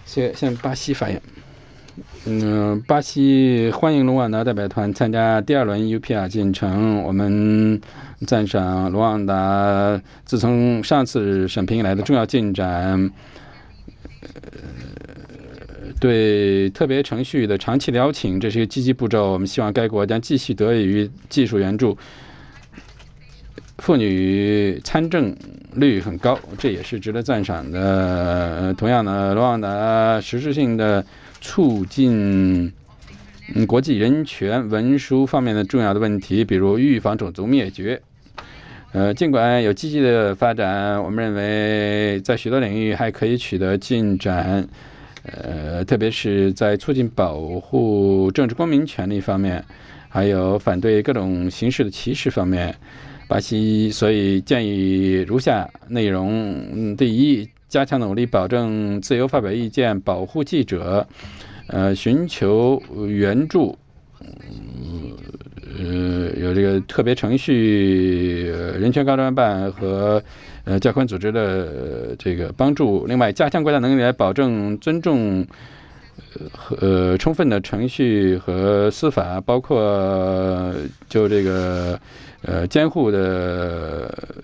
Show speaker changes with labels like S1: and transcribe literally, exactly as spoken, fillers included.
S1: 先向巴西发言。嗯，巴西欢迎卢旺达代表团参加第二轮 U P R 进程。我们赞赏卢旺达自从上次审评以来的重要进展，对特别程序的长期邀请，这是一个积极步骤。我们希望该国将继续得益于技术援助。妇女参政率很高，这也是值得赞赏的。同样呢，卢旺达实质性的促进嗯国际人权文书方面的重要的问题，比如预防种族灭绝。呃，尽管有积极的发展，我们认为在许多领域还可以取得进展。呃，特别是在促进保护政治公民权利方面，还有反对各种形式的歧视方面。巴西所以建议如下内容：第一，加强努力保证自由发表意见，保护记者，呃，寻求援助，呃，有这个特别程序、人权高专办和呃教科文组织的这个帮助。另外，加强国家能力来保证尊重呃充分的程序和司法，包括就这个呃监护的